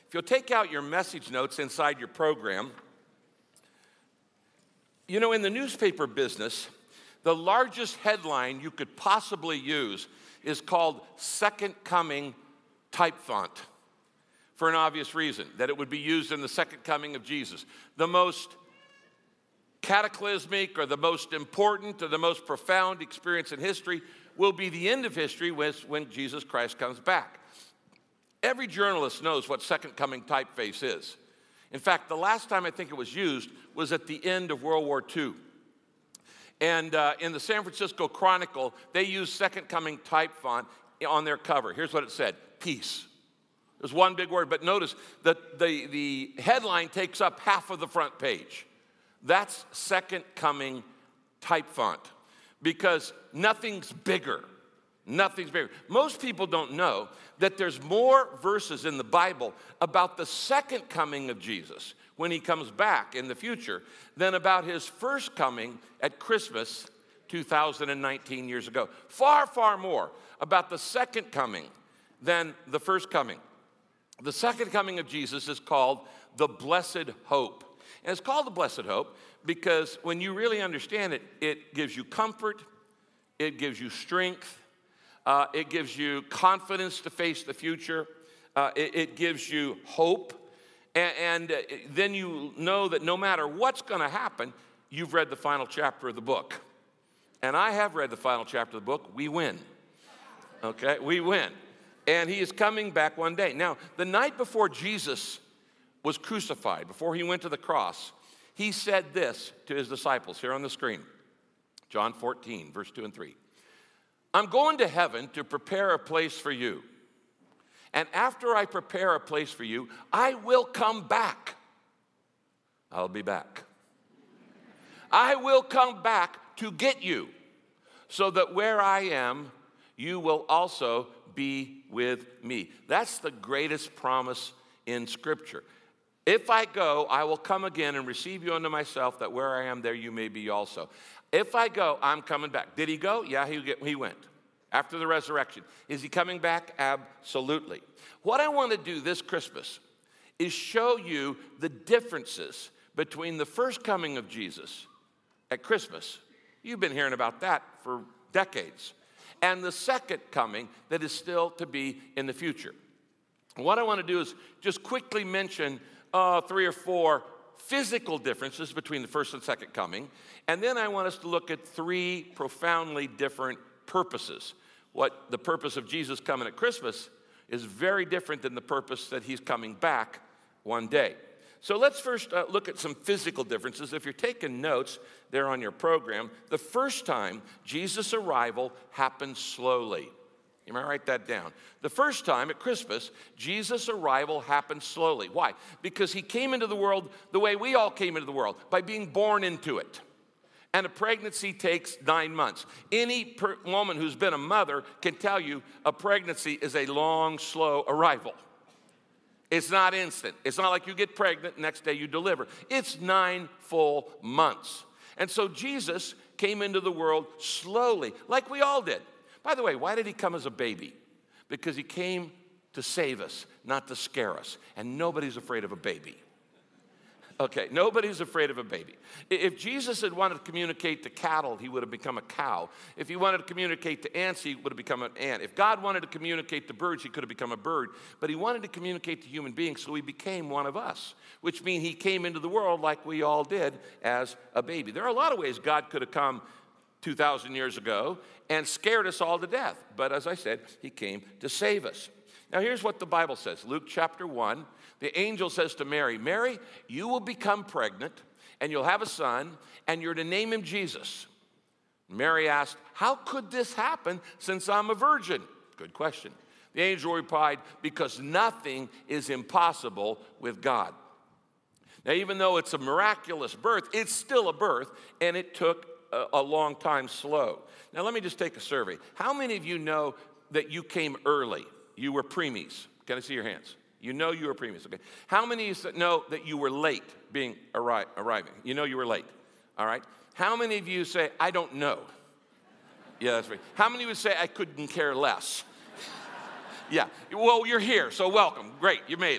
If you'll take out your message notes inside your program, you know, in the newspaper business, the largest headline you could possibly use is called Second Coming type font, for an obvious reason, that it would be used in the second coming of Jesus. The most cataclysmic or the most important or the most profound experience in history will be the end of history when Jesus Christ comes back. Every journalist knows what second coming typeface is. In fact, the last time I think it was used was at the end of World War II. And in the San Francisco Chronicle, they used second coming type font on their cover. Here's what it said: peace. There's one big word, but notice that the headline takes up half of the front page. That's second coming type font, because nothing's bigger. Nothing's bigger. Most people don't know that there's more verses in the Bible about the second coming of Jesus when he comes back in the future than about his first coming at Christmas 2019 years ago. Far, far more about the second coming than the first coming. The second coming of Jesus is called the Blessed Hope. And it's called the Blessed Hope because when you really understand it, it gives you comfort, it gives you strength, it gives you confidence to face the future, it gives you hope, and then you know that no matter what's going to happen, you've read the final chapter of the book. And I have read the final chapter of the book. We win. Okay, we win. And he is coming back one day. Now, the night before Jesus was crucified, before he went to the cross, he said this to his disciples here on the screen. John 14, verse 2 and 3. I'm going to heaven to prepare a place for you. And after I prepare a place for you, I will come back. I'll be back. I will come back to get you, so that where I am, you will also be with me. That's the greatest promise in Scripture. If I go, I will come again and receive you unto myself, that where I am, there you may be also. If I go, I'm coming back. Did he go? Yeah, he went. After the resurrection. Is he coming back? Absolutely. What I want to do this Christmas is show you the differences between the first coming of Jesus at Christmas. You've been hearing about that for decades. And the second coming that is still to be in the future. What I want to do is just quickly mention 3 or 4 physical differences between the first and second coming. And then I want us to look at 3 profoundly different purposes. What the purpose of Jesus coming at Christmas is very different than the purpose that he's coming back one day. So let's first look at some physical differences. If you're taking notes, they're on your program. The first time Jesus' arrival happened slowly. You might write that down. The first time at Christmas, Jesus' arrival happened slowly. Why? Because he came into the world the way we all came into the world, by being born into it. And a pregnancy takes 9 months. Any woman who's been a mother can tell you a pregnancy is a long, slow arrival. It's not instant. It's not like you get pregnant, next day you deliver. It's 9 full months. And so Jesus came into the world slowly, like we all did. By the way, why did he come as a baby? Because he came to save us, not to scare us. And nobody's afraid of a baby. Okay, nobody's afraid of a baby. If Jesus had wanted to communicate to cattle, he would have become a cow. If he wanted to communicate to ants, he would have become an ant. If God wanted to communicate to birds, he could have become a bird. But he wanted to communicate to human beings, so he became one of us, which means he came into the world like we all did as a baby. There are a lot of ways God could have come 2,000 years ago and scared us all to death. But as I said, he came to save us. Now here's what the Bible says. Luke chapter 1. The angel says to Mary, Mary, you will become pregnant, and you'll have a son, and you're to name him Jesus. Mary asked, how could this happen since I'm a virgin? Good question. The angel replied, because nothing is impossible with God. Now, even though it's a miraculous birth, it's still a birth, and it took a long time slow. Now, let me just take a survey. How many of you know that you came early? You were preemies. Can I see your hands? You know you were preemies, okay? How many of you know that you were late arriving? You know you were late, all right? How many of you say, I don't know? Yeah, that's right. How many would say, I couldn't care less? Yeah, well, you're here, so welcome. Great, you made it.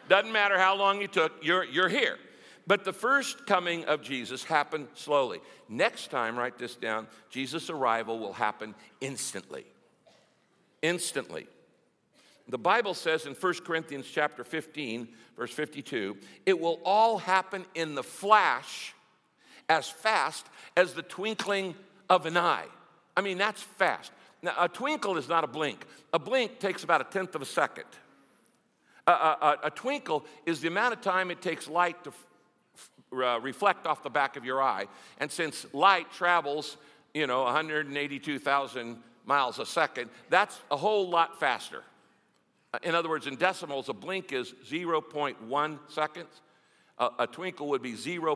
Doesn't matter how long you took, you're here. But the first coming of Jesus happened slowly. Next time, write this down, Jesus' arrival will happen instantly. Instantly. The Bible says in 1 Corinthians chapter 15, verse 52, it will all happen in the flash, as fast as the twinkling of an eye. I mean, that's fast. Now, a twinkle is not a blink. A blink takes about 1/10 of a second. A twinkle is the amount of time it takes light to reflect off the back of your eye. And since light travels, 182,000 miles a second, that's a whole lot faster. In other words, in decimals, a blink is 0.1 seconds. A twinkle would be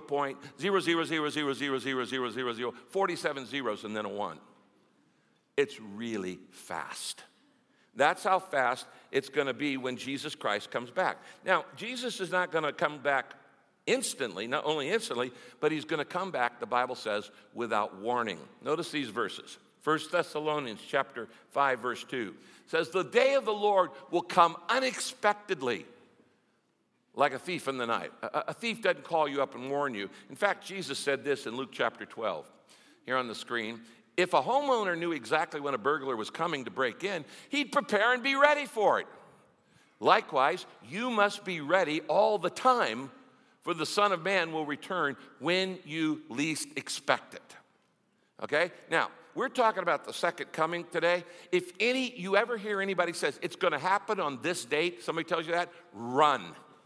0.000000000, 47 zeros and then a 1. It's really fast. That's how fast it's going to be when Jesus Christ comes back. Now, Jesus is not going to come back instantly, not only instantly, but he's going to come back, the Bible says, without warning. Notice these verses. 1 Thessalonians chapter 5, verse 2 says, the day of the Lord will come unexpectedly, like a thief in the night. A thief doesn't call you up and warn you. In fact, Jesus said this in Luke chapter 12, here on the screen. If a homeowner knew exactly when a burglar was coming to break in, he'd prepare and be ready for it. Likewise, you must be ready all the time, for the Son of Man will return when you least expect it. Okay? Now, we're talking about the second coming today. If you ever hear anybody says it's going to happen on this date, somebody tells you that, run.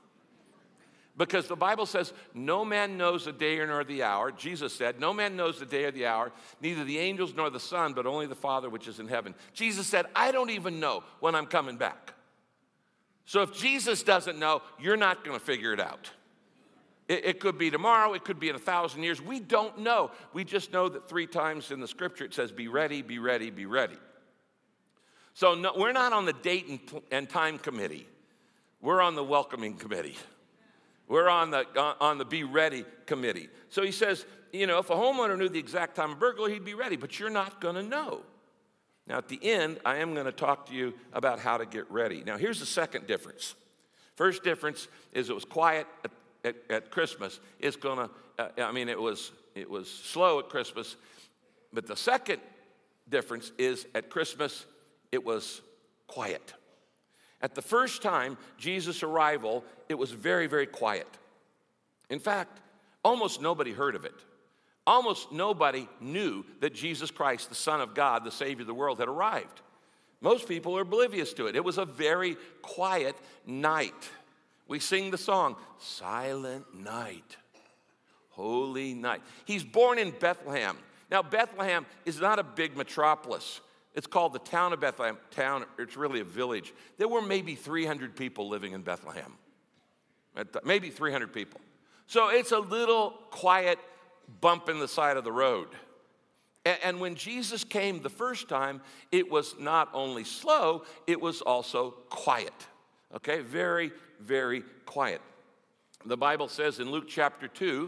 Because the Bible says, no man knows the day nor the hour. Jesus said, no man knows the day or the hour, neither the angels nor the Son, but only the Father which is in heaven. Jesus said, I don't even know when I'm coming back. So if Jesus doesn't know, you're not going to figure it out. It could be tomorrow. It could be in 1,000 years. We don't know. We just know that 3 times in the Scripture it says, be ready, be ready, be ready. So no, we're not on the date and time committee. We're on the welcoming committee. We're on the be ready committee. So he says, if a homeowner knew the exact time of burglary, he'd be ready, but you're not going to know. Now, at the end, I am going to talk to you about how to get ready. Now, here's the second difference. First difference is it was quiet at Christmas. It's going to, it was slow at Christmas. But the second difference is at Christmas, it was quiet. At the first time, Jesus' arrival, it was very, very quiet. In fact, almost nobody heard of it. Almost nobody knew that Jesus Christ, the Son of God, the Savior of the world, had arrived. Most people are oblivious to it. It was a very quiet night. We sing the song, Silent Night, Holy Night. He's born in Bethlehem. Now, Bethlehem is not a big metropolis. It's called the town of Bethlehem. It's really a village. There were maybe 300 people living in Bethlehem. Maybe 300 people. So it's a little quiet bump in the side of the road. And when Jesus came the first time, it was not only slow, it was also quiet. Okay, very, very quiet. The Bible says in Luke chapter 2,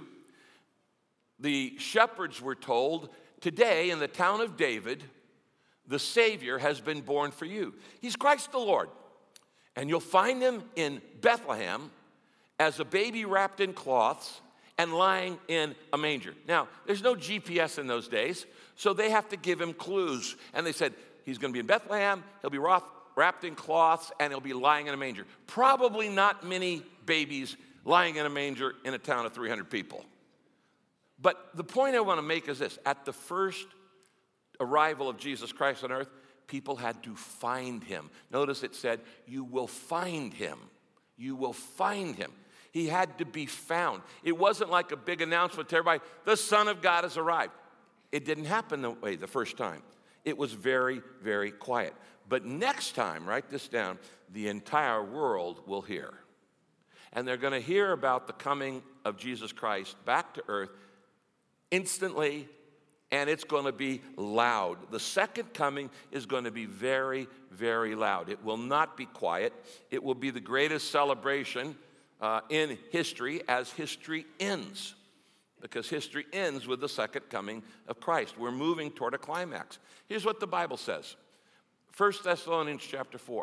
the shepherds were told, today in the town of David, the Savior has been born for you. He's Christ the Lord. And you'll find him in Bethlehem as a baby wrapped in cloths and lying in a manger. Now, there's no GPS in those days, so they have to give him clues. And they said, he's going to be in Bethlehem, he'll be wrapped in cloths, and he'll be lying in a manger. Probably not many babies lying in a manger in a town of 300 people. But the point I want to make is this. At the first arrival of Jesus Christ on earth, people had to find him. Notice it said, you will find him. You will find him. He had to be found. It wasn't like a big announcement to everybody, the Son of God has arrived. It didn't happen that way the first time. It was very, very quiet. But next time, write this down, the entire world will hear. And they're going to hear about the coming of Jesus Christ back to earth instantly, and it's going to be loud. The second coming is going to be very, very loud. It will not be quiet. It will be the greatest celebration in history as history ends, because history ends with the second coming of Christ. We're moving toward a climax. Here's what the Bible says. 1 Thessalonians chapter 4.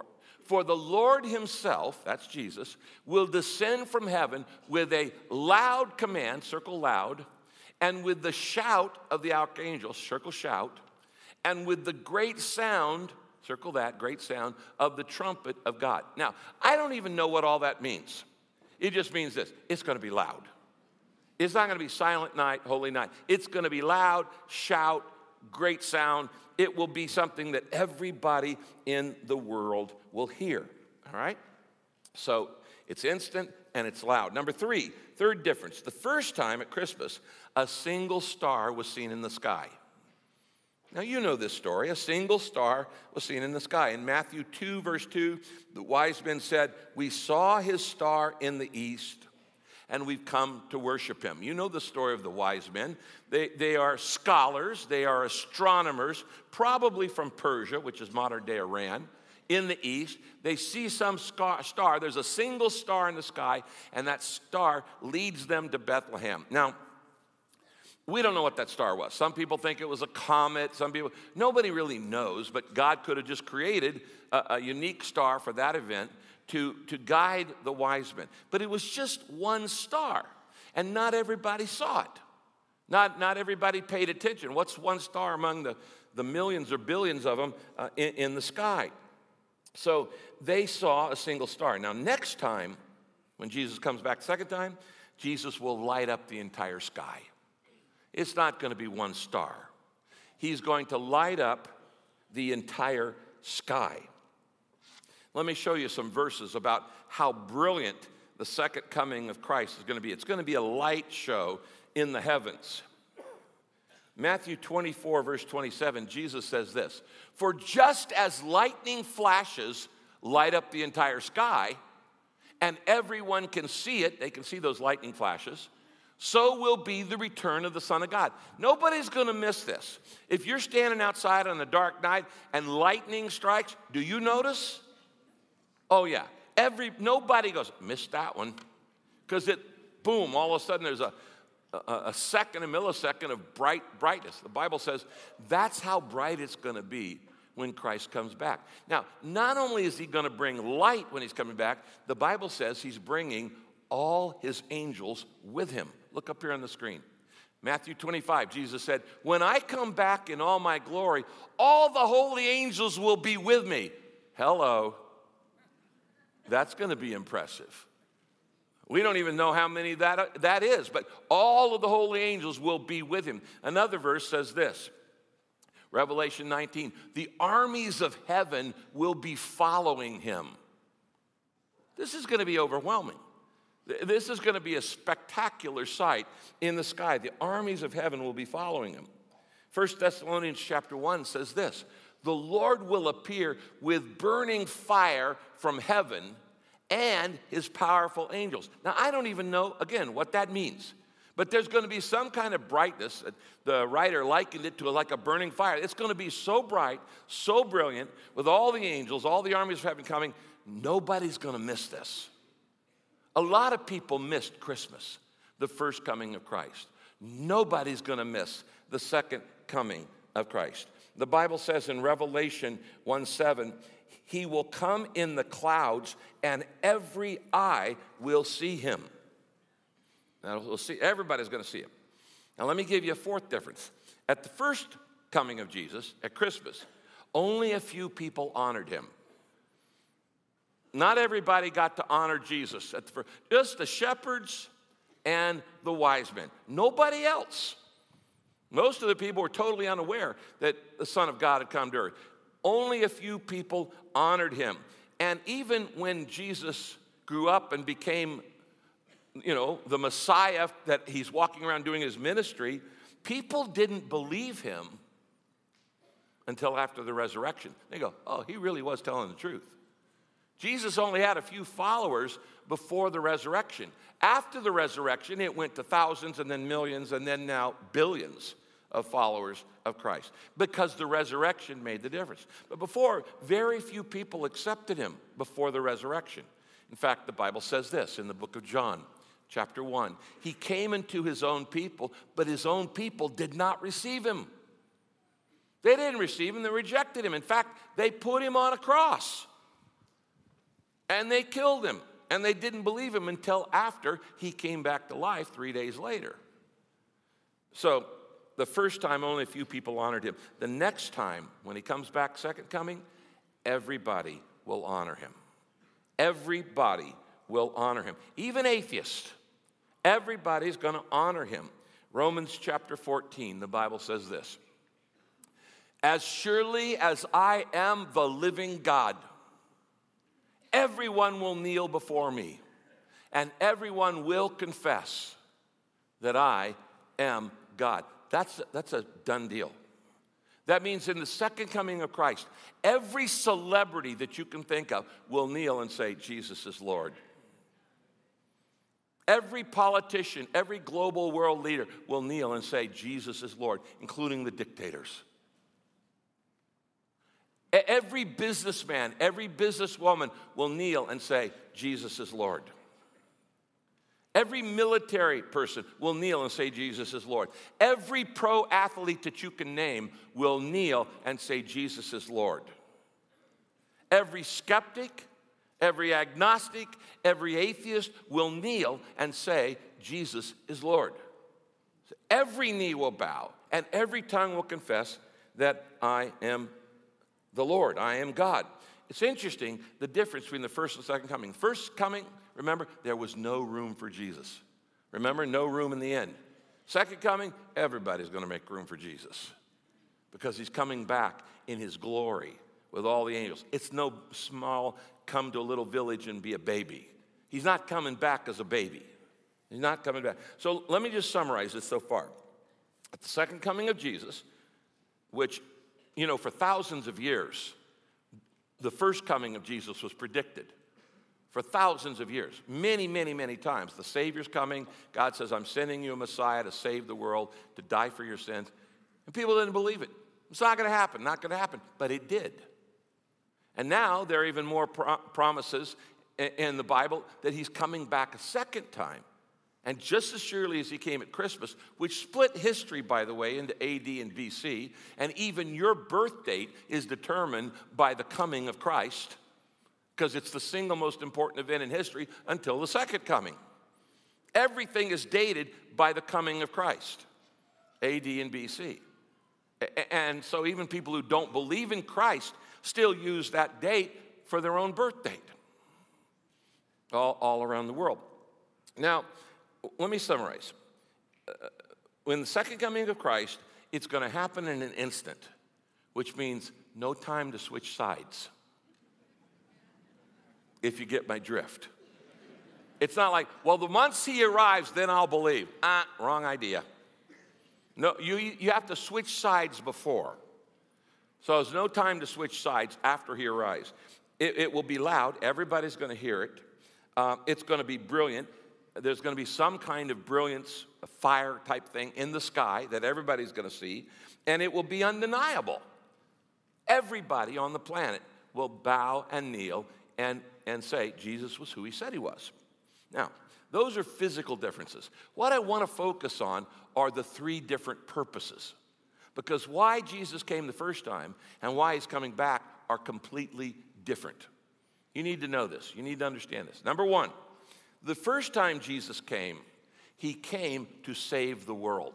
For the Lord himself, that's Jesus, will descend from heaven with a loud command, circle loud, and with the shout of the archangel, circle shout, and with the great sound, circle that, great sound, of the trumpet of God. Now, I don't even know what all that means. It just means this: it's going to be loud. It's not going to be silent night, holy night. It's going to be loud, shout, great sound. It will be something that everybody in the world will hear, all right? So it's instant and it's loud. Number three, third difference. The first time at Christmas, a single star was seen in the sky. Now, you know this story. A single star was seen in the sky. In Matthew 2, verse 2, the wise men said, "We saw his star in the east, and we've come to worship him." You know the story of the wise men. They are scholars. They are astronomers, probably from Persia, which is modern-day Iran, in the east. They see some star. There's a single star in the sky, and that star leads them to Bethlehem. Now, we don't know what that star was. Some people think it was a comet. Nobody really knows, but God could have just created a unique star for that event to guide the wise men. But it was just one star, and not everybody saw it. Not everybody paid attention. What's one star among the millions or billions of them in the sky? So they saw a single star. Now, next time, when Jesus comes back the second time, Jesus will light up the entire sky. It's not going to be one star. He's going to light up the entire sky. Let me show you some verses about how brilliant the second coming of Christ is going to be. It's going to be a light show in the heavens. Matthew 24, verse 27, Jesus says this: "For just as lightning flashes light up the entire sky, and everyone can see it, they can see those lightning flashes, so will be the return of the Son of God." Nobody's going to miss this. If you're standing outside on a dark night and lightning strikes, do you notice? Oh, yeah. Nobody goes, "Missed that one." Because boom, all of a sudden there's a millisecond of brightness. The Bible says that's how bright it's going to be when Christ comes back. Now, not only is he going to bring light when he's coming back, the Bible says he's bringing all his angels with him. Look up here on the screen. Matthew 25, Jesus said, "When I come back in all my glory, all the holy angels will be with me." Hello. That's going to be impressive. We don't even know how many that is, but all of the holy angels will be with him. Another verse says this, Revelation 19, "The armies of heaven will be following him." This is going to be overwhelming. This is going to be a spectacular sight in the sky. The armies of heaven will be following him. 1 Thessalonians chapter 1 says this, "The Lord will appear with burning fire from heaven and his powerful angels." Now, I don't even know, again, what that means. But there's going to be some kind of brightness. The writer likened it to like a burning fire. It's going to be so bright, so brilliant, with all the angels, all the armies of heaven coming. Nobody's going to miss this. A lot of people missed Christmas, the first coming of Christ. Nobody's going to miss the second coming of Christ. The Bible says in Revelation 1:7, "He will come in the clouds, and every eye will see him." Now, we'll see, everybody's going to see him. Now, let me give you a fourth difference. At the first coming of Jesus, at Christmas, only a few people honored him. Not everybody got to honor Jesus at the first. Just the shepherds and the wise men. Nobody else. Most of the people were totally unaware that the Son of God had come to earth. Only a few people honored him. And even when Jesus grew up and became, the Messiah that he's walking around doing his ministry, people didn't believe him until after the resurrection. They go, "Oh, he really was telling the truth." Jesus only had a few followers before the resurrection. After the resurrection, it went to thousands and then millions and then now billions of followers of Christ because the resurrection made the difference. But before, very few people accepted him before the resurrection. In fact, the Bible says this in the book of John, chapter 1. "He came into his own people, but his own people did not receive him." They didn't receive him, they rejected him. In fact, they put him on a cross. And they killed him. And they didn't believe him until after he came back to life 3 days later. So the first time, only a few people honored him. The next time, when he comes back, second coming, everybody will honor him. Everybody will honor him. Even atheists. Everybody's going to honor him. Romans chapter 14, the Bible says this. As surely as I am the living God, everyone will kneel before me, and everyone will confess that I am God. That's a done deal. That means in the second coming of Christ, every celebrity that you can think of will kneel and say, Jesus is Lord. Every politician, every global world leader will kneel and say, Jesus is Lord, including the dictators. Every businessman, every businesswoman will kneel and say, Jesus is Lord. Every military person will kneel and say, Jesus is Lord. Every pro athlete that you can name will kneel and say, Jesus is Lord. Every skeptic, every agnostic, every atheist will kneel and say, Jesus is Lord. So every knee will bow and every tongue will confess that I am the Lord, I am God. It's interesting, the difference between the first and second coming. First coming, remember, there was no room for Jesus. Remember, no room in the end. Second coming, everybody's going to make room for Jesus because he's coming back in his glory with all the angels. It's no small come to a little village and be a baby. He's not coming back as a baby. He's not coming back. So let me just summarize this so far. At the second coming of Jesus, which, you know, for thousands of years, the first coming of Jesus was predicted. For thousands of years, many, many, many times. The Savior's coming. God says, I'm sending you a Messiah to save the world, to die for your sins. And people didn't believe it. It's not going to happen, not going to happen. But it did. And now there are even more promises in the Bible that he's coming back a second time. And just as surely as he came at Christmas, which split history, by the way, into AD and BC, and even your birth date is determined by the coming of Christ, because it's the single most important event in history until the second coming. Everything is dated by the coming of Christ, AD and BC. And so even people who don't believe in Christ still use that date for their own birth date, all around the world. Now, let me summarize. When the second coming of Christ, it's going to happen in an instant, which means no time to switch sides, if you get my drift. It's not like, well, the once he arrives, then I'll believe. Wrong idea. No, you have to switch sides before. So there's no time to switch sides after he arrives. It will be loud. Everybody's going to hear it. It's going to be brilliant. There's going to be some kind of brilliance, a fire type thing in the sky that everybody's going to see, and it will be undeniable. Everybody on the planet will bow and kneel and say Jesus was who he said he was. Now, those are physical differences. What I want to focus on are the three different purposes, because why Jesus came the first time and why he's coming back are completely different. You need to know this. You need to understand this. Number one, the first time Jesus came, he came to save the world.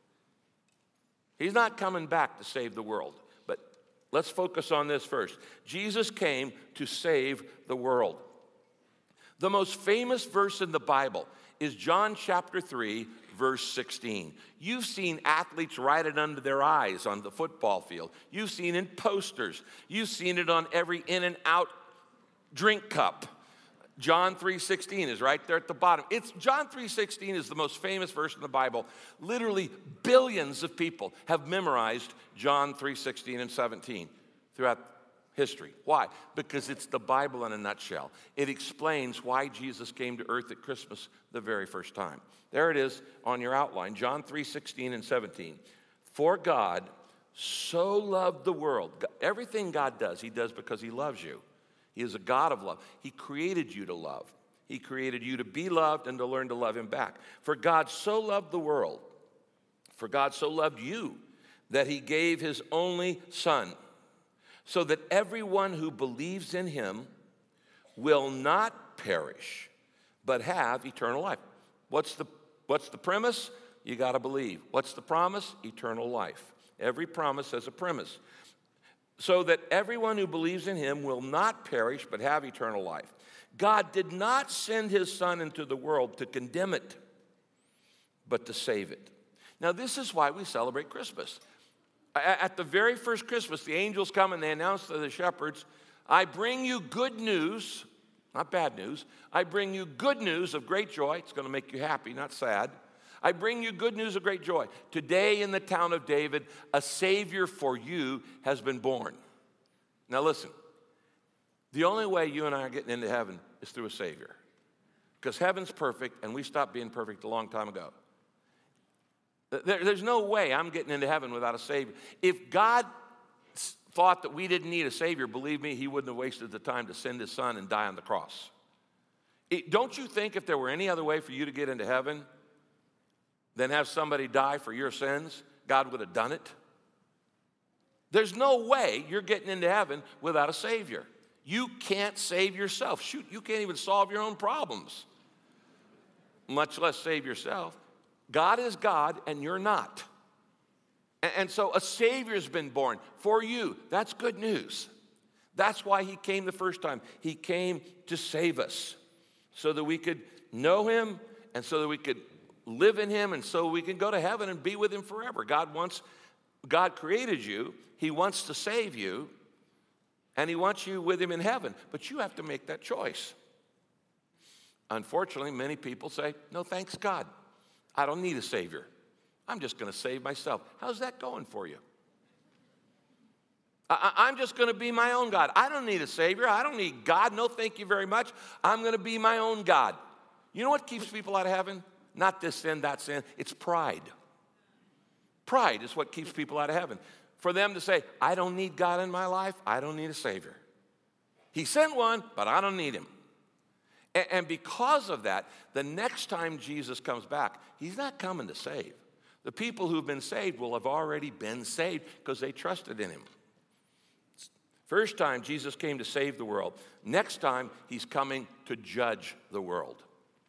He's not coming back to save the world, but let's focus on this first. Jesus came to save the world. The most famous verse in the Bible is John chapter 3, verse 16. You've seen athletes write it under their eyes on the football field. You've seen it in posters. You've seen it on every in and out drink cup. John 3:16 is right there at the bottom. John 3:16 is the most famous verse in the Bible. Literally billions of people have memorized John 3:16 and 17 throughout history. Why? Because it's the Bible in a nutshell. It explains why Jesus came to earth at Christmas the very first time. There it is on your outline, John 3:16 and 17. For God so loved the world. Everything God does, he does because he loves you. He is a God of love. He created you to love. He created you to be loved and to learn to love him back. For God so loved the world, for God so loved you, that he gave his only Son, so that everyone who believes in him will not perish, but have eternal life. What's the premise? You got to believe. What's the promise? Eternal life. Every promise has a premise. So that everyone who believes in him will not perish, but have eternal life. God did not send his Son into the world to condemn it, but to save it. Now, this is why we celebrate Christmas. At the very first Christmas, the angels come and they announce to the shepherds, I bring you good news, not bad news. I bring you good news of great joy. It's going to make you happy, not sad. I bring you good news of great joy. Today in the town of David, a Savior for you has been born. Now listen, the only way you and I are getting into heaven is through a Savior. Because heaven's perfect, and we stopped being perfect a long time ago. There's no way I'm getting into heaven without a Savior. If God thought that we didn't need a Savior, believe me, he wouldn't have wasted the time to send his Son and die on the cross. Don't you think if there were any other way for you to get into heaven than have somebody die for your sins, God would have done it? There's no way you're getting into heaven without a Savior. You can't save yourself. Shoot, you can't even solve your own problems, much less save yourself. God is God and you're not. And so a Savior's been born for you. That's good news. That's why he came the first time. He came to save us so that we could know him and so that we could live in him and so we can go to heaven and be with him forever. God created you. He wants to save you and he wants you with him in heaven. But you have to make that choice. Unfortunately, many people say, no, thanks God. I don't need a Savior. I'm just going to save myself. How's that going for you? I'm just going to be my own God. I don't need a Savior. I don't need God. No, thank you very much. I'm going to be my own God. You know what keeps people out of heaven? Not this sin, that sin. It's pride. Pride is what keeps people out of heaven. For them to say, I don't need God in my life. I don't need a Savior. He sent one, but I don't need him. And because of that, the next time Jesus comes back, he's not coming to save. The people who've been saved will have already been saved because they trusted in him. First time, Jesus came to save the world. Next time, he's coming to judge the world.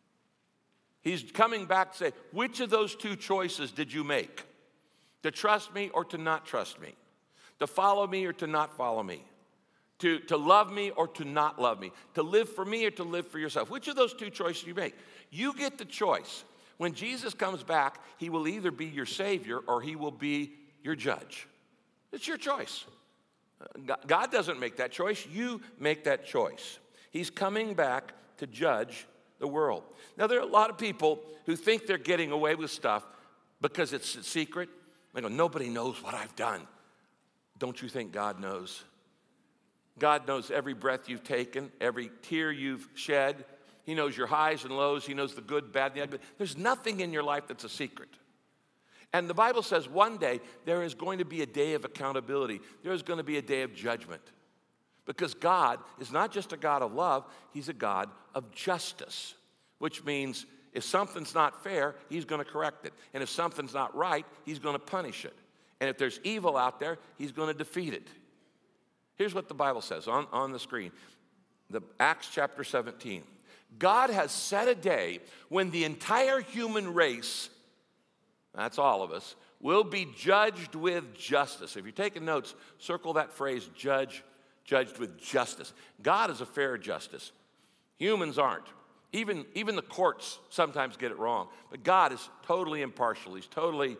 He's coming back to say, which of those two choices did you make? To trust me or to not trust me? To follow me or to not follow me? To love me or to not love me? To live for me or to live for yourself? Which of those two choices do you make? You get the choice. When Jesus comes back, he will either be your Savior or he will be your judge. It's your choice. God doesn't make that choice. You make that choice. He's coming back to judge the world. Now, there are a lot of people who think they're getting away with stuff because it's a secret. They go, nobody knows what I've done. Don't you think God knows? God knows every breath you've taken, every tear you've shed. He knows your highs and lows. He knows the good, bad, the ugly. There's nothing in your life that's a secret. And the Bible says one day there is going to be a day of accountability. There is going to be a day of judgment. Because God is not just a God of love, he's a God of justice, which means if something's not fair, he's going to correct it. And if something's not right, he's going to punish it. And if there's evil out there, he's going to defeat it. Here's what the Bible says on the screen. Acts chapter 17. God has set a day when the entire human race, that's all of us, will be judged with justice. If you're taking notes, circle that phrase, judged with justice. God is a fair justice. Humans aren't. Even the courts sometimes get it wrong. But God is totally impartial. He's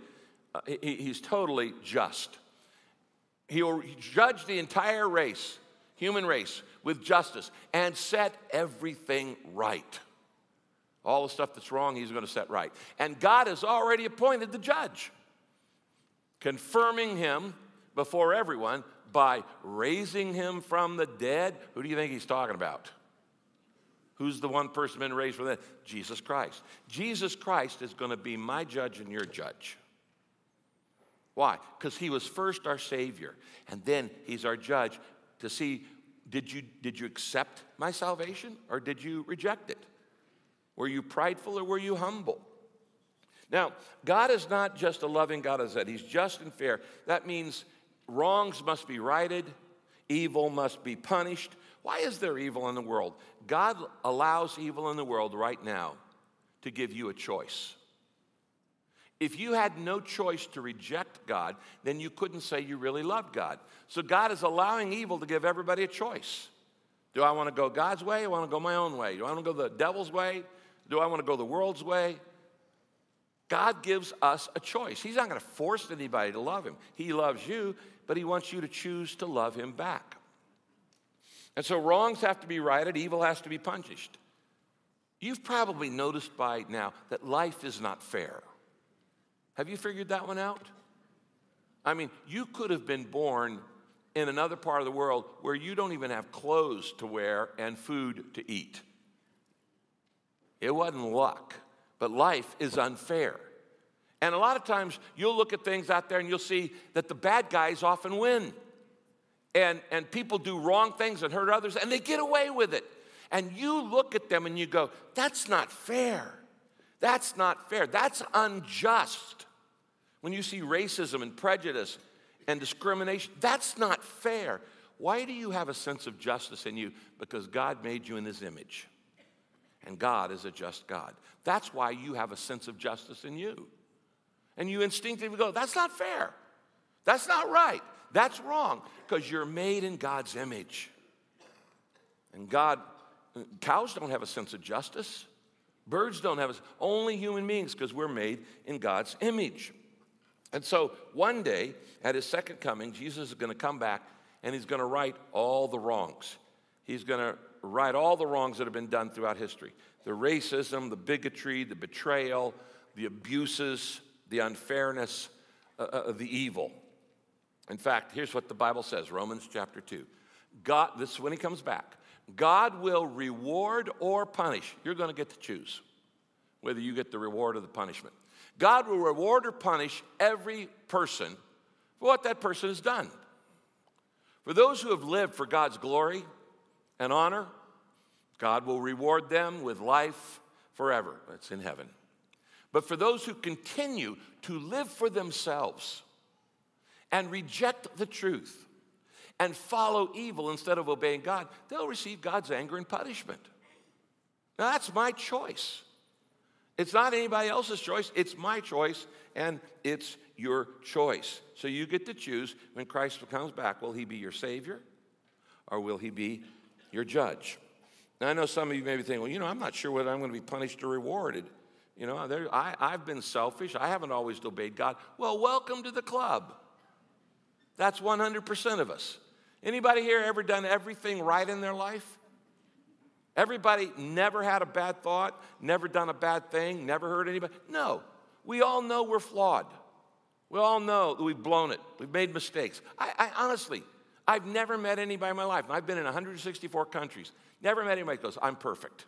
totally just. He will judge the entire race, human race, with justice and set everything right. All the stuff that's wrong, he's going to set right. And God has already appointed the judge, confirming him before everyone by raising him from the dead. Who do you think he's talking about? Who's the one person been raised from the dead? Jesus Christ. Jesus Christ is going to be my judge and your judge. Why? Because he was first our Savior, and then he's our judge to see, did you accept my salvation or did you reject it? Were you prideful or were you humble? Now, God is not just a loving God, as I said. He's just and fair. That means wrongs must be righted, evil must be punished, Why is there evil in the world? God allows evil in the world right now to give you a choice. If you had no choice to reject God, then you couldn't say you really loved God. So God is allowing evil to give everybody a choice. Do I want to go God's way? I want to go my own way. Do I want to go the devil's way? Do I want to go the world's way? God gives us a choice. He's not going to force anybody to love him. He loves you, but he wants you to choose to love him back. And so wrongs have to be righted. Evil has to be punished. You've probably noticed by now that life is not fair. Have you figured that one out? I mean, you could have been born in another part of the world where you don't even have clothes to wear and food to eat. It wasn't luck, but life is unfair. And a lot of times you'll look at things out there and you'll see that the bad guys often win. And people do wrong things and hurt others and they get away with it. And you look at them and you go, that's not fair. That's not fair. That's unjust. When you see racism and prejudice and discrimination, that's not fair. Why do you have a sense of justice in you? Because God made you in his image. And God is a just God. That's why you have a sense of justice in you. And you instinctively go, that's not fair. That's not right. That's wrong. Because you're made in God's image. And cows don't have a sense of justice. Birds don't have only human beings, because we're made in God's image. And so one day, at his second coming, Jesus is going to come back and he's going to right all the wrongs. He's going to right all the wrongs that have been done throughout history. The racism, the bigotry, the betrayal, the abuses, the unfairness, the evil. In fact, here's what the Bible says, Romans chapter 2. God, this is when he comes back. God will reward or punish. You're going to get to choose whether you get the reward or the punishment. God will reward or punish every person for what that person has done. For those who have lived for God's glory and honor, God will reward them with life forever. That's in heaven. But for those who continue to live for themselves and reject the truth and follow evil instead of obeying God, they'll receive God's anger and punishment. Now, that's my choice. It's not anybody else's choice. It's my choice, and it's your choice. So you get to choose when Christ comes back. Will he be your Savior, or will he be your judge? Now, I know some of you may be thinking, well, I'm not sure whether I'm going to be punished or rewarded. I've been selfish. I haven't always obeyed God. Well, welcome to the club. That's 100% of us. Anybody here ever done everything right in their life? Everybody never had a bad thought, never done a bad thing, never hurt anybody? No. We all know we're flawed. We all know that we've blown it. We've made mistakes. I honestly, I've never met anybody in my life, and I've been in 164 countries, never met anybody that goes, I'm perfect.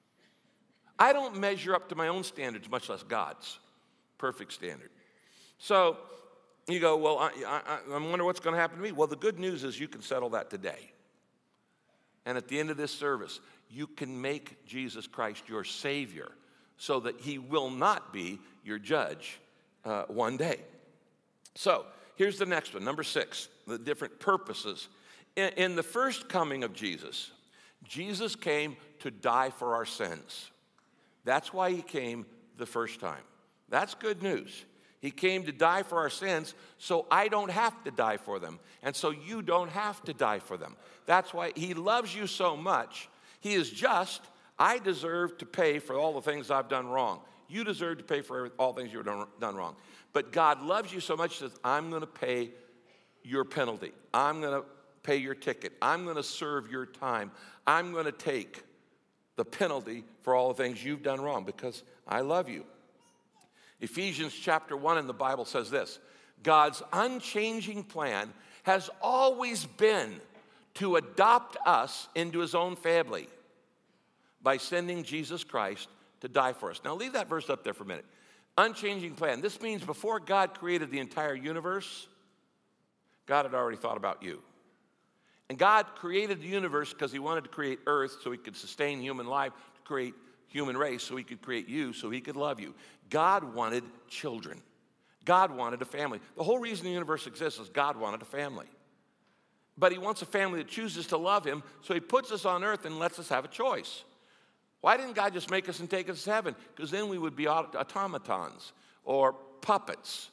I don't measure up to my own standards, much less God's perfect standard. So you go, well, I wonder what's going to happen to me. Well, the good news is you can settle that today. And at the end of this service, you can make Jesus Christ your Savior so that he will not be your judge one day. So here's the next one, number 6, the different purposes. In the first coming of Jesus, Jesus came to die for our sins. That's why he came the first time. That's good news. He came to die for our sins so I don't have to die for them, and so you don't have to die for them. That's why he loves you so much. He is just. I deserve to pay for all the things I've done wrong. You deserve to pay for all things you've done wrong. But God loves you so much, he says, I'm going to pay your penalty. I'm going to pay your ticket. I'm going to serve your time. I'm going to take the penalty for all the things you've done wrong because I love you. Ephesians chapter 1 in the Bible says this, God's unchanging plan has always been to adopt us into his own family by sending Jesus Christ to die for us. Now leave that verse up there for a minute. Unchanging plan. This means before God created the entire universe, God had already thought about you. And God created the universe because he wanted to create earth so he could sustain human life, to create human race so he could create you, so he could love you. God wanted children. God wanted a family. The whole reason the universe exists is God wanted a family. But he wants a family that chooses to love him, so he puts us on earth and lets us have a choice. Why didn't God just make us and take us to heaven? Because then we would be automatons or puppets.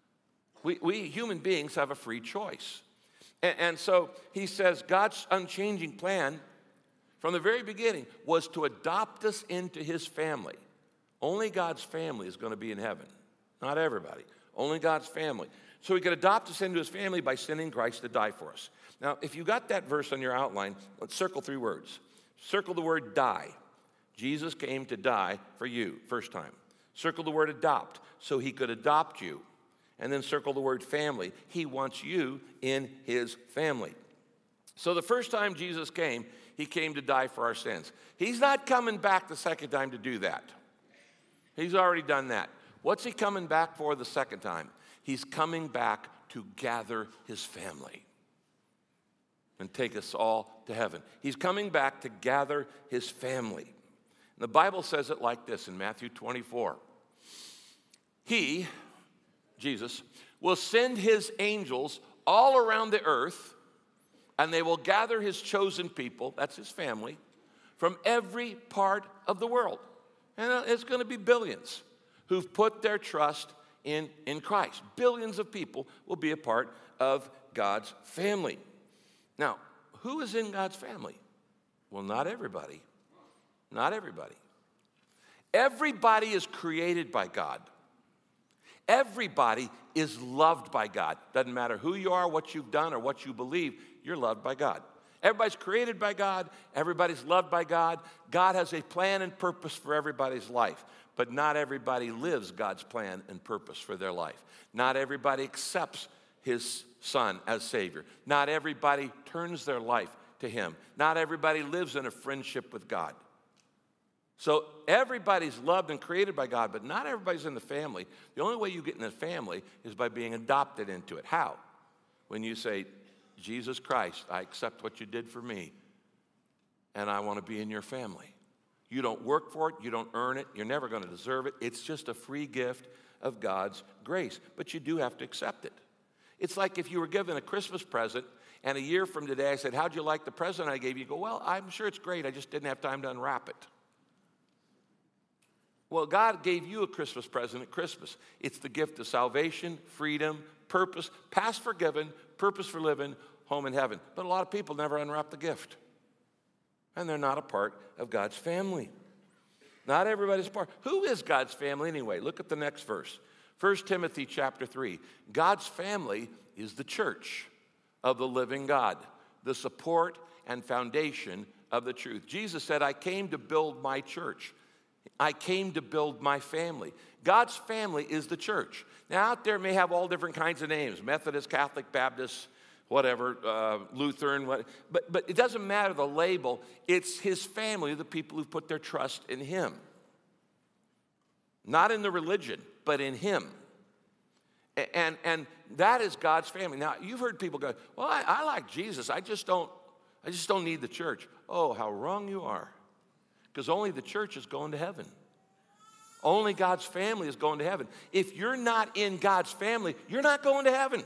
We human beings have a free choice. And so he says God's unchanging plan from the very beginning was to adopt us into his family. Only God's family is going to be in heaven. Not everybody. Only God's family. So he could adopt us into his family by sending Christ to die for us. Now, if you got that verse on your outline, let's circle 3 words. Circle the word die. Jesus came to die for you, first time. Circle the word adopt, so he could adopt you. And then circle the word family. He wants you in his family. So the first time Jesus came, he came to die for our sins. He's not coming back the second time to do that. He's already done that. What's he coming back for the second time? He's coming back to gather his family and take us all to heaven. He's coming back to gather his family. And the Bible says it like this in Matthew 24. He, Jesus, will send his angels all around the earth, and they will gather his chosen people, that's his family, from every part of the world. And it's going to be billions who've put their trust in Christ. Billions of people will be a part of God's family. Now, who is in God's family? Well, not everybody. Not everybody. Everybody is created by God. Everybody is loved by God. Doesn't matter who you are, what you've done, or what you believe, you're loved by God. Everybody's created by God. Everybody's loved by God. God has a plan and purpose for everybody's life, but not everybody lives God's plan and purpose for their life. Not everybody accepts his Son as Savior. Not everybody turns their life to him. Not everybody lives in a friendship with God. So everybody's loved and created by God, but not everybody's in the family. The only way you get in the family is by being adopted into it. How? When you say, Jesus Christ, I accept what you did for me, and I want to be in your family. You don't work for it. You don't earn it. You're never going to deserve it. It's just a free gift of God's grace, but you do have to accept it. It's like if you were given a Christmas present, and a year from today I said, how'd you like the present I gave you? You go, well, I'm sure it's great. I just didn't have time to unwrap it. Well, God gave you a Christmas present at Christmas. It's the gift of salvation, freedom, purpose, past forgiven, purpose for living, home in heaven. But a lot of people never unwrap the gift. And they're not a part of God's family. Not everybody's a part. Who is God's family anyway? Look at the next verse. 1 Timothy chapter 3. God's family is the church of the living God, the support and foundation of the truth. Jesus said, I came to build my church. I came to build my family. God's family is the church. Now, out there may have all different kinds of names, Methodist, Catholic, Baptist, whatever, Lutheran, but it doesn't matter the label. It's his family, the people who put their trust in him. Not in the religion, but in him. And that is God's family. Now, you've heard people go, well, I like Jesus. I just don't need the church. Oh, how wrong you are. Because only the church is going to heaven. Only God's family is going to heaven. If you're not in God's family, you're not going to heaven.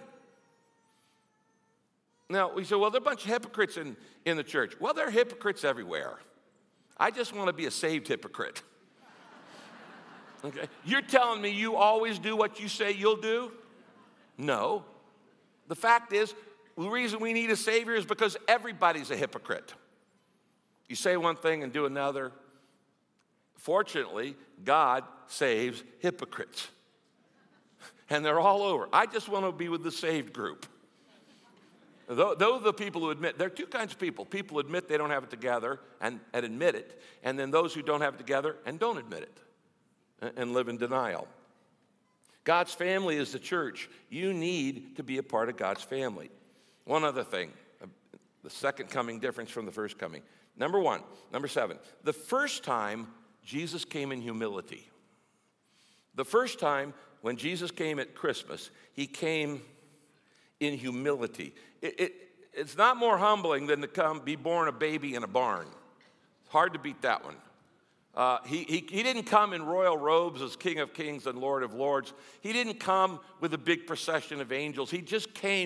Now, we say, well, there are a bunch of hypocrites in the church. Well, there are hypocrites everywhere. I just want to be a saved hypocrite. Okay? You're telling me you always do what you say you'll do? No. The fact is, the reason we need a Savior is because everybody's a hypocrite. You say one thing and do another. Fortunately, God saves hypocrites. And they're all over. I just want to be with the saved group. Those are the people who admit. There are two kinds of people. People who admit they don't have it together and admit it. And then those who don't have it together and don't admit it and live in denial. God's family is the church. You need to be a part of God's family. One other thing, the second coming difference from the first coming. Number 7, the first time Jesus came in humility. The first time when Jesus came at Christmas, he came in humility. It's not more humbling than to be born a baby in a barn. It's hard to beat that one. He didn't come in royal robes as King of Kings and Lord of Lords. He didn't come with a big procession of angels. He just came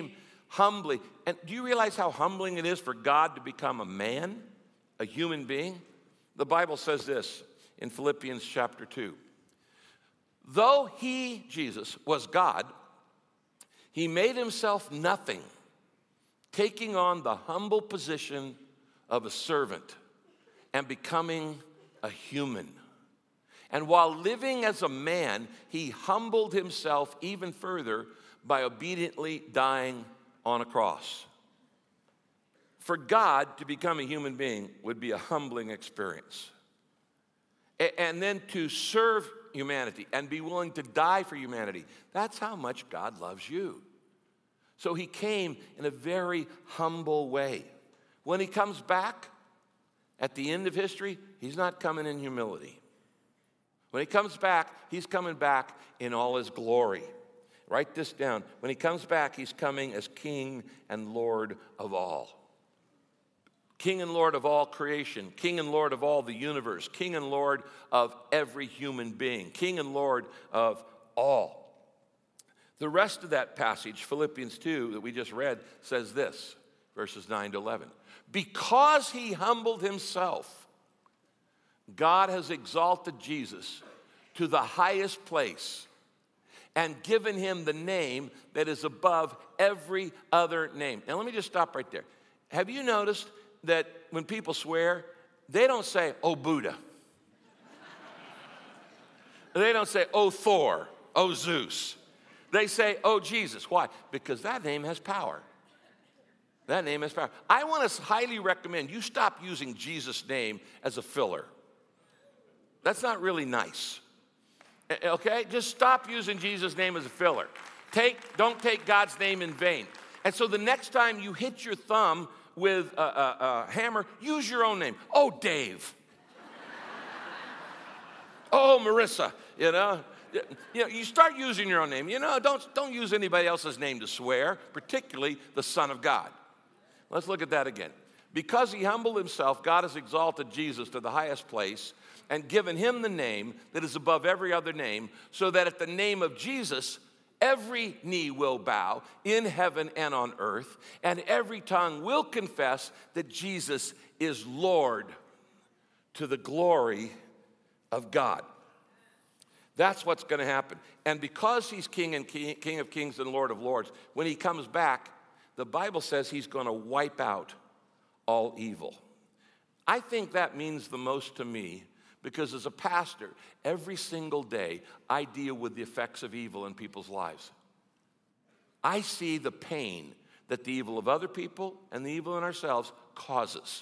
humbly. And do you realize how humbling it is for God to become a man, a human being? The Bible says this in Philippians chapter 2. Though he, Jesus, was God, he made himself nothing, taking on the humble position of a servant and becoming a human. And while living as a man, he humbled himself even further by obediently dying on a cross. For God to become a human being would be a humbling experience. And then to serve humanity and be willing to die for humanity, that's how much God loves you. So he came in a very humble way. When he comes back at the end of history, he's not coming in humility. When he comes back, he's coming back in all his glory. Write this down. When he comes back, he's coming as King and Lord of all. King and Lord of all creation, King and Lord of all the universe, King and Lord of every human being, King and Lord of all. The rest of that passage, Philippians 2, that we just read, says this, verses 9 to 11. Because he humbled himself, God has exalted Jesus to the highest place and given him the name that is above every other name. Now, let me just stop right there. Have you noticed that when people swear, they don't say, "Oh, Buddha." They don't say, "Oh, Thor," "Oh, Zeus." They say, "Oh, Jesus." Why? Because that name has power. That name has power. I want to highly recommend you stop using Jesus' name as a filler. That's not really nice. Okay? Just stop using Jesus' name as a filler. Don't take God's name in vain. And so the next time you hit your thumb with a hammer, use your own name. "Oh, Dave." "Oh, Marissa," you know. You start using your own name. Don't use anybody else's name to swear, particularly the Son of God. Let's look at that again. Because he humbled himself, God has exalted Jesus to the highest place and given him the name that is above every other name, so that at the name of Jesus, every knee will bow in heaven and on earth, and every tongue will confess that Jesus is Lord, to the glory of God. That's what's going to happen. And because he's King of Kings and Lord of Lords, when he comes back, the Bible says he's going to wipe out all evil. I think that means the most to me, because as a pastor, every single day, I deal with the effects of evil in people's lives. I see the pain that the evil of other people and the evil in ourselves causes.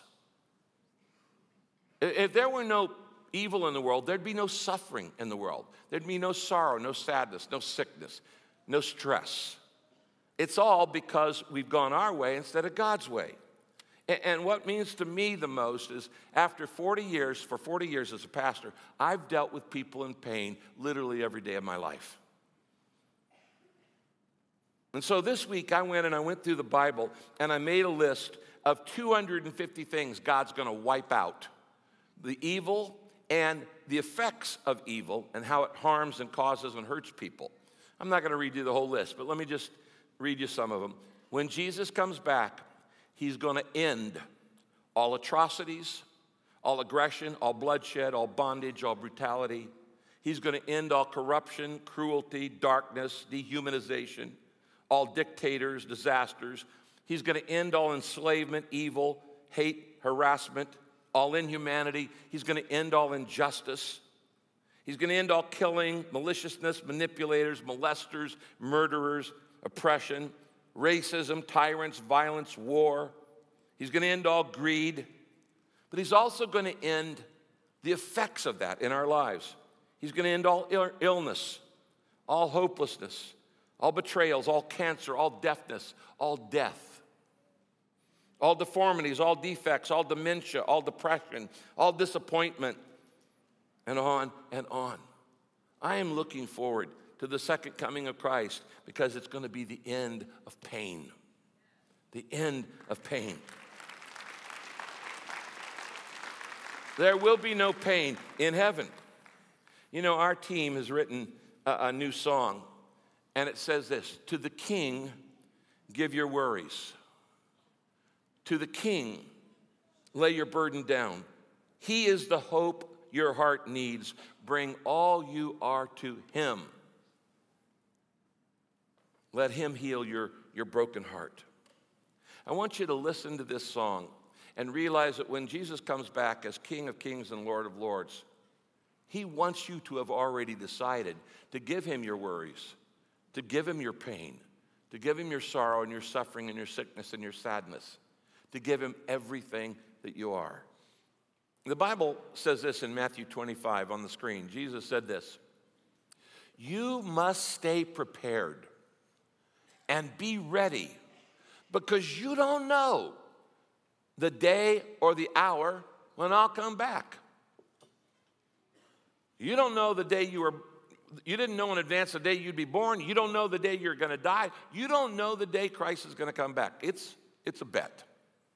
If there were no evil in the world, there'd be no suffering in the world. There'd be no sorrow, no sadness, no sickness, no stress. It's all because we've gone our way instead of God's way. And what means to me the most is after 40 years as a pastor, I've dealt with people in pain literally every day of my life. And so this week I went through the Bible and I made a list of 250 things God's going to wipe out. The evil and the effects of evil and how it harms and causes and hurts people. I'm not going to read you the whole list, but let me just read you some of them. When Jesus comes back, he's going to end all atrocities, all aggression, all bloodshed, all bondage, all brutality. He's going to end all corruption, cruelty, darkness, dehumanization, all dictators, disasters. He's going to end all enslavement, evil, hate, harassment, all inhumanity. He's going to end all injustice. He's going to end all killing, maliciousness, manipulators, molesters, murderers, oppression, racism, tyrants, violence, war. He's going to end all greed. But he's also going to end the effects of that in our lives. He's going to end all illness, all hopelessness, all betrayals, all cancer, all deafness, all death, all deformities, all defects, all dementia, all depression, all disappointment, and on and on. I am looking forward to the second coming of Christ because it's going to be the end of pain. The end of pain. There will be no pain in heaven. You know, our team has written a new song, and it says this: "To the King give your worries. To the King, lay your burden down. He is the hope your heart needs. Bring all you are to him. Let him heal your broken heart. I want you to listen to this song and realize that when Jesus comes back as King of Kings and Lord of Lords, he wants you to have already decided to give him your worries, to give him your pain, to give him your sorrow and your suffering and your sickness and your sadness, to give him everything that you are. The Bible says this in Matthew 25 on the screen. Jesus said this, "You must stay prepared and be ready, because you don't know the day or the hour when I'll come back." You don't know the day you didn't know in advance the day you'd be born. You don't know the day you're going to die. You don't know the day Christ is going to come back. It's a bet.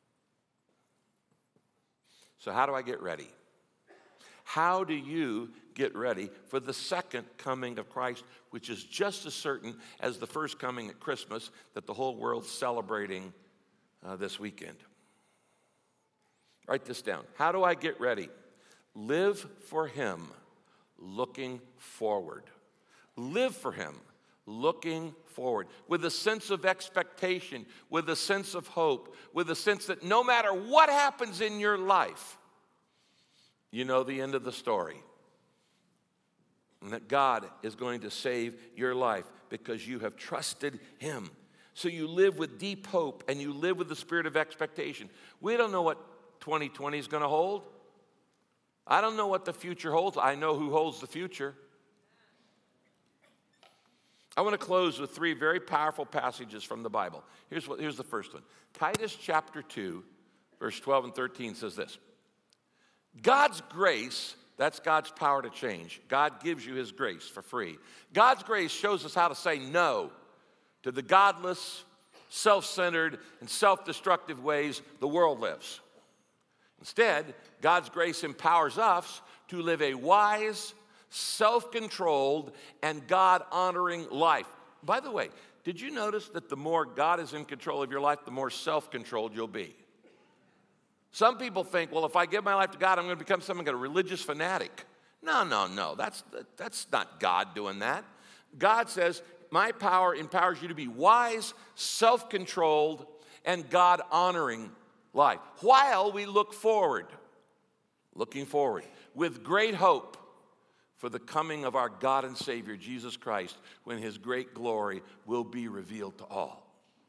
So how do I get ready? How do you get ready for the second coming of Christ, which is just as certain as the first coming at Christmas that the whole world's celebrating this weekend? Write this down. How do I get ready? Live for him, looking forward. Live for him, looking forward, with a sense of expectation, with a sense of hope, with a sense that no matter what happens in your life, you know the end of the story. And that God is going to save your life because you have trusted him. So you live with deep hope and you live with the spirit of expectation. We don't know what 2020 is going to hold. I don't know what the future holds. I know who holds the future. I want to close with three very powerful passages from the Bible. Here's the first one. Titus chapter 2, verse 12 and 13 says this. God's grace, that's God's power to change. God gives you his grace for free. God's grace shows us how to say no to the godless, self-centered, and self-destructive ways the world lives. Instead, God's grace empowers us to live a wise, self-controlled, and God-honoring life. By the way, did you notice that the more God is in control of your life, the more self-controlled you'll be? Some people think, well, if I give my life to God, I'm going to become something like a religious fanatic. No. That's not God doing that. God says, my power empowers you to be wise, self-controlled, and God-honoring life, while we looking forward with great hope for the coming of our God and Savior, Jesus Christ, when his great glory will be revealed to all.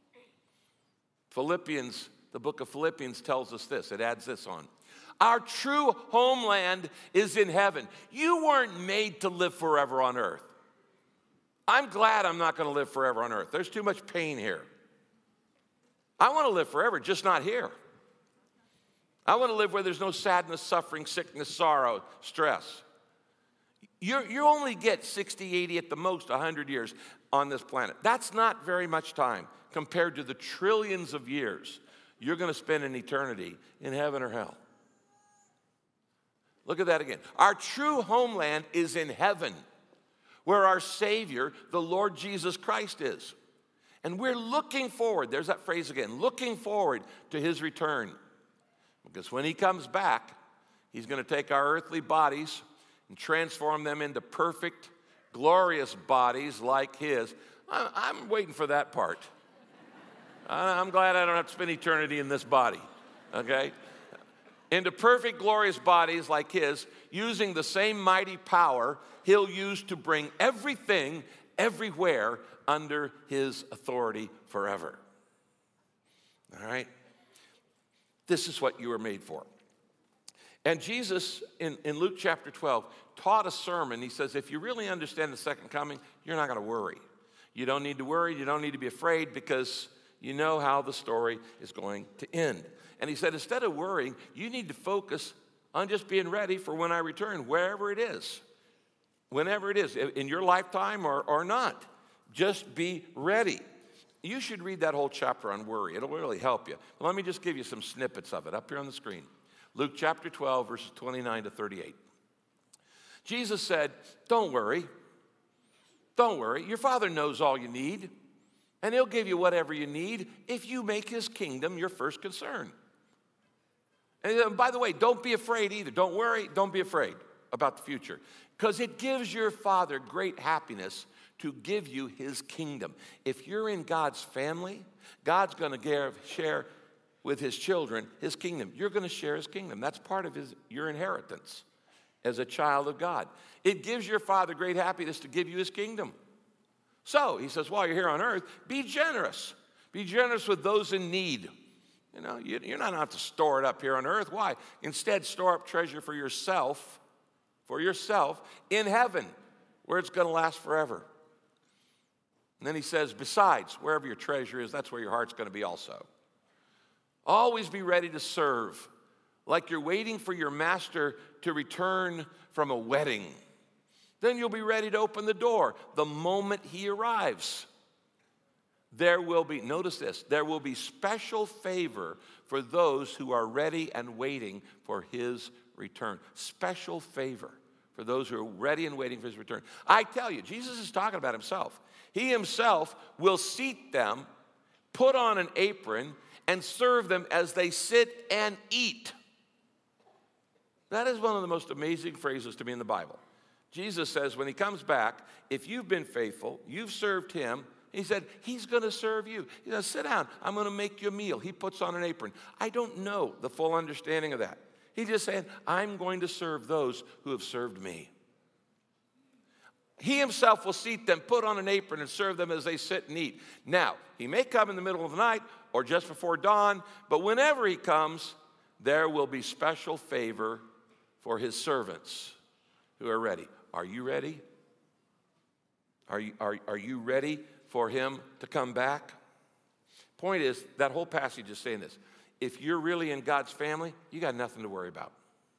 The book of Philippians tells us this. It adds this on. Our true homeland is in heaven. You weren't made to live forever on earth. I'm glad I'm not going to live forever on earth. There's too much pain here. I want to live forever, just not here. I want to live where there's no sadness, suffering, sickness, sorrow, stress. You only get 60, 80, at the most 100 years on this planet. That's not very much time compared to the trillions of years you're going to spend in eternity in heaven or hell. Look at that again. Our true homeland is in heaven, where our Savior, the Lord Jesus Christ, is. And we're looking forward, there's that phrase again, looking forward to his return. Because when he comes back, he's going to take our earthly bodies and transform them into perfect, glorious bodies like his. I'm waiting for that part. I'm glad I don't have to spend eternity in this body, okay? Into perfect, glorious bodies like his, using the same mighty power he'll use to bring everything, everywhere, under his authority forever. All right? This is what you were made for. And Jesus, in Luke chapter 12, taught a sermon. He says, if you really understand the second coming, you're not going to worry. You don't need to worry. You don't need to be afraid, because you know how the story is going to end. And he said, instead of worrying, you need to focus on just being ready for when I return, wherever it is. Whenever it is, in your lifetime or not. Just be ready. You should read that whole chapter on worry. It'll really help you. Well, let me just give you some snippets of it up here on the screen. Luke chapter 12, verses 29 to 38. Jesus said, don't worry. Don't worry. Your Father knows all you need. And he'll give you whatever you need if you make his kingdom your first concern. And by the way, don't be afraid either. Don't worry, don't be afraid about the future. Because it gives your Father great happiness to give you his kingdom. If you're in God's family, God's going to share with his children his kingdom. You're going to share his kingdom. That's part of your inheritance as a child of God. It gives your Father great happiness to give you his kingdom. So he says, while you're here on earth, be generous. Be generous with those in need. You know, you're not going to have to store it up here on earth. Why? Instead, store up treasure for yourself in heaven, where it's going to last forever. And then he says, besides, wherever your treasure is, that's where your heart's going to be also. Always be ready to serve, like you're waiting for your master to return from a wedding. Then you'll be ready to open the door the moment he arrives. There will be, notice this, there will be special favor for those who are ready and waiting for his return. Special favor for those who are ready and waiting for his return. I tell you, Jesus is talking about himself. He himself will seat them, put on an apron, and serve them as they sit and eat. That is one of the most amazing phrases to me in the Bible. Jesus says when he comes back, if you've been faithful, you've served him, he said, he's going to serve you. He says, sit down. I'm going to make you a meal. He puts on an apron. I don't know the full understanding of that. He's just saying, I'm going to serve those who have served me. He himself will seat them, put on an apron, and serve them as they sit and eat. Now, he may come in the middle of the night or just before dawn, but whenever he comes, there will be special favor for his servants who are ready. Are you ready? Are you ready for him to come back? Point is, that whole passage is saying this. If you're really in God's family, you got nothing to worry about.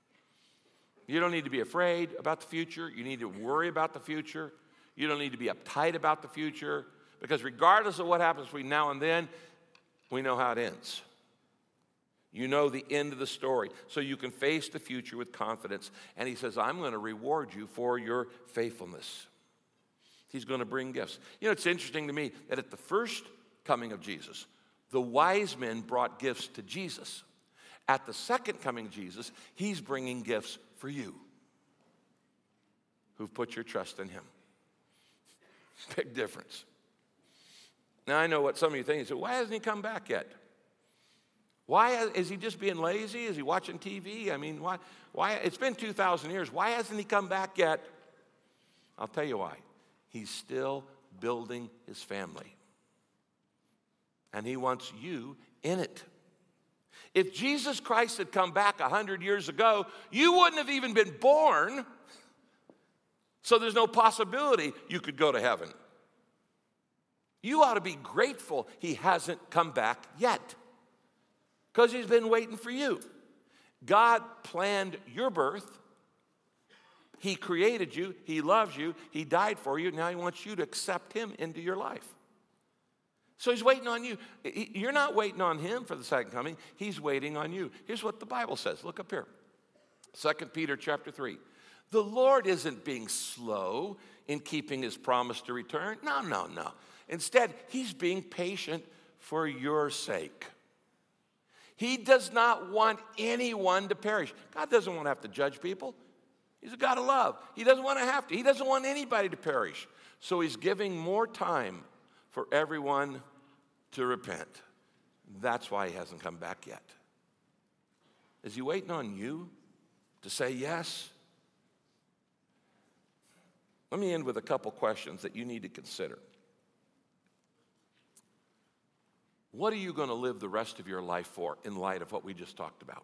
You don't need to be afraid about the future. You need to worry about the future. You don't need to be uptight about the future, because regardless of what happens between now and then, we know how it ends. You know the end of the story, so you can face the future with confidence. And he says, I'm going to reward you for your faithfulness. He's going to bring gifts. You know, it's interesting to me that at the first coming of Jesus, the wise men brought gifts to Jesus. At the second coming of Jesus, he's bringing gifts for you who've put your trust in him. Big difference. Now, I know what some of you think. You say, why hasn't he come back yet? Why is he just being lazy? Is he watching TV? I mean, why? It's been 2,000 years. Why hasn't he come back yet? I'll tell you why. He's still building his family. And he wants you in it. If Jesus Christ had come back 100 years ago, you wouldn't have even been born. So there's no possibility you could go to heaven. You ought to be grateful he hasn't come back yet, because he's been waiting for you. God planned your birth. He created you. He loves you. He died for you. Now he wants you to accept him into your life. So he's waiting on you. You're not waiting on him for the second coming. He's waiting on you. Here's what the Bible says. Look up here. 2 Peter chapter 3. The Lord isn't being slow in keeping his promise to return. No. Instead, he's being patient for your sake. He does not want anyone to perish. God doesn't want to have to judge people. He's a God of love. He doesn't want to have to. He doesn't want anybody to perish. So he's giving more time for everyone to repent. That's why he hasn't come back yet. Is he waiting on you to say yes? Let me end with a couple questions that you need to consider. What are you going to live the rest of your life for in light of what we just talked about?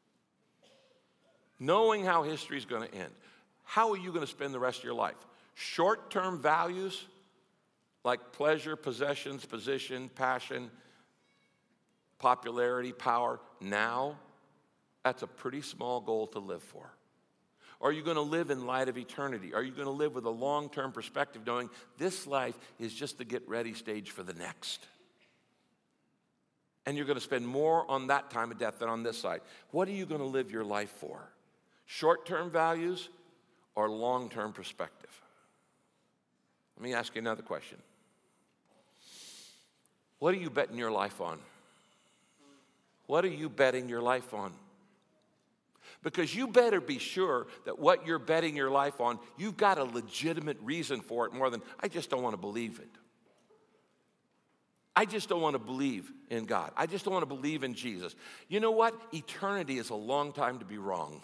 Knowing how history is going to end, how are you going to spend the rest of your life? Short-term values like pleasure, possessions, position, passion, popularity, power, now, that's a pretty small goal to live for. Or are you going to live in light of eternity? Are you going to live with a long-term perspective knowing this life is just the get-ready stage for the next? And you're going to spend more on that time of death than on this side. What are you going to live your life for? Short-term values or long-term perspective? Let me ask you another question. What are you betting your life on? What are you betting your life on? Because you better be sure that what you're betting your life on, you've got a legitimate reason for it more than, I just don't want to believe it. I just don't want to believe in God. I just don't want to believe in Jesus. You know what? Eternity is a long time to be wrong.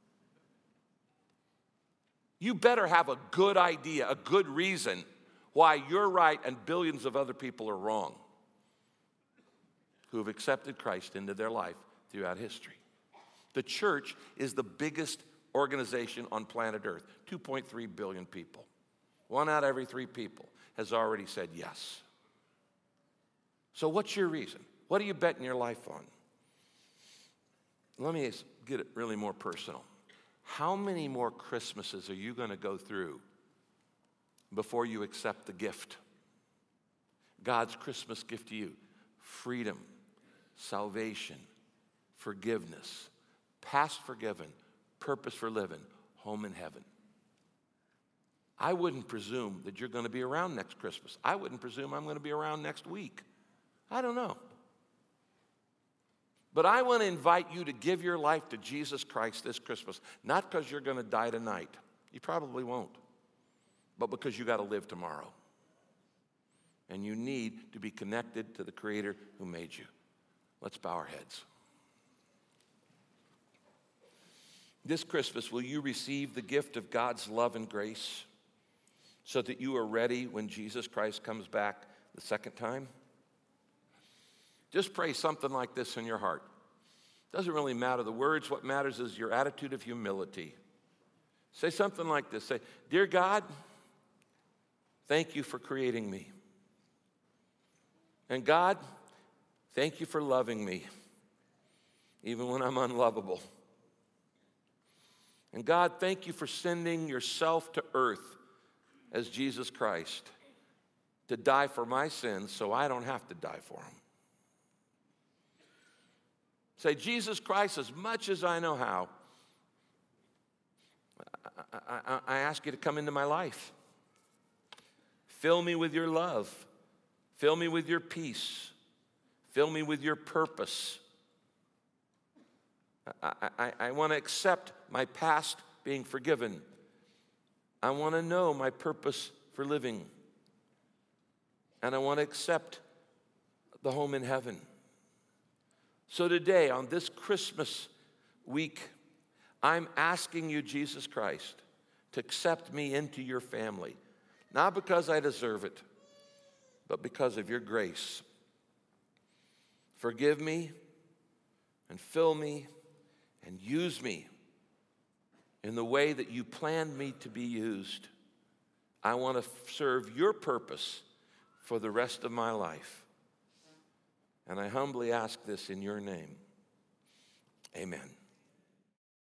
You better have a good idea, a good reason why you're right and billions of other people are wrong who have accepted Christ into their life throughout history. The church is the biggest organization on planet Earth, 2.3 billion people. 1 out of every 3 people has already said yes. So what's your reason? What are you betting your life on? Let me get it really more personal. How many more Christmases are you going to go through before you accept the gift? God's Christmas gift to you: freedom, salvation, forgiveness, past forgiven, purpose for living, home in heaven. I wouldn't presume that you're going to be around next Christmas. I wouldn't presume I'm going to be around next week. I don't know. But I want to invite you to give your life to Jesus Christ this Christmas, not because you're going to die tonight. You probably won't. But because you got to live tomorrow. And you need to be connected to the Creator who made you. Let's bow our heads. This Christmas, will you receive the gift of God's love and grace so that you are ready when Jesus Christ comes back the second time? Just pray something like this in your heart. Doesn't really matter the words. What matters is your attitude of humility. Say something like this. Say, "Dear God, thank you for creating me. And God, thank you for loving me, even when I'm unlovable. And God, thank you for sending yourself to earth as Jesus Christ to die for my sins so I don't have to die for them. Say, Jesus Christ, as much as I know how, I ask you to come into my life. Fill me with your love. Fill me with your peace. Fill me with your purpose. I want to accept my past being forgiven. I want to know my purpose for living. And I want to accept the home in heaven. So today, on this Christmas week, I'm asking you, Jesus Christ, to accept me into your family. Not because I deserve it, but because of your grace. Forgive me and fill me and use me in the way that you planned me to be used. I want to serve your purpose for the rest of my life. And I humbly ask this in your name. Amen.